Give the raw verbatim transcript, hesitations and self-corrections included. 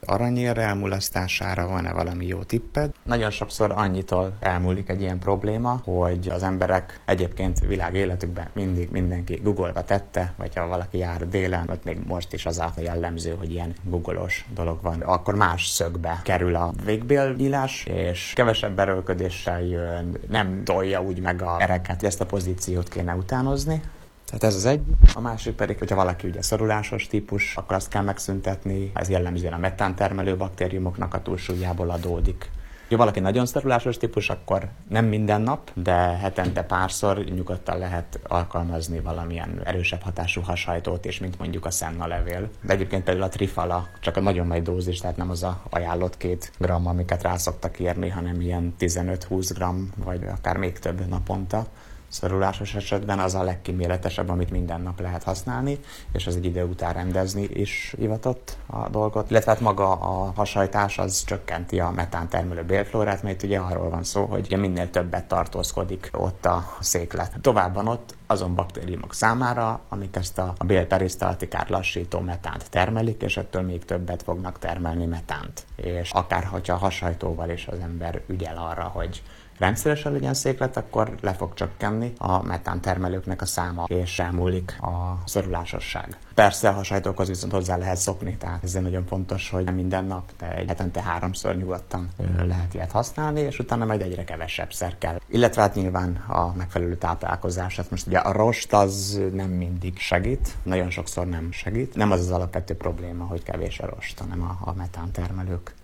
aranyér elmulasztására van-e valami jó tipped? Nagyon sokszor annyitól elmúlik egy ilyen probléma, hogy az emberek egyébként világ életükben mindig mindenki Google-ba tette, vagy ha valaki jár délen, ott még most is az a jellemző, hogy ilyen googolós dolog van, akkor más szögbe kerül a végbélnyílás, és kevesebb erőlködéssel jön, nem tolja úgy meg a ereket, hogy ezt a pozíciót kéne utánozni. Tehát ez az egy. A másik pedig, hogyha valaki ugye szorulásos típus, akkor azt kell megszüntetni. Ez jellemzően a metán termelő baktériumoknak a túlsúlyából adódik. Ha valaki nagyon szorulásos típus, akkor nem minden nap, de hetente párszor nyugodtan lehet alkalmazni valamilyen erősebb hatású hashajtót, és mint mondjuk a szennalevél. De egyébként például a trifala csak a nagyon nagy dózis, tehát nem az a ajánlott két gramm, amiket rá szoktak írni, hanem ilyen tizenöt-húsz gramm, vagy akár még több naponta. Szorulásos esetben az a legkíméletesebb, amit minden nap lehet használni, és az egy idő után rendezni is hivatott a dolgot. Illetve hát maga a hashajtás az csökkenti a metán termelő bélflórát, mert ugye arról van szó, hogy ugye minél többet tartózkodik ott a széklet. Tovább van ott azon baktériumok számára, amik ezt a bélperisztaltikát lassító metánt termelik, és ettől még többet fognak termelni metánt. És akár hogyha hashajtóval is az ember ügyel arra, hogy rendszeresen legyen széklet, akkor le fog csökkenni a metán termelőknek a száma, és elmúlik a szorulásosság. Persze a hashajtókhoz viszont hozzá lehet szokni, tehát ez nagyon fontos, hogy nem minden nap, de egy hetente háromszor nyugodtan lehet ilyet használni, és utána majd egyre kevesebb szer kell. Illetve hát nyilván a megfelelő táplálkozás. Hát most ugye a rost az nem mindig segít, nagyon sokszor nem segít. Nem az az alapvető probléma, hogy kevés a rost, hanem a, a metán termelők.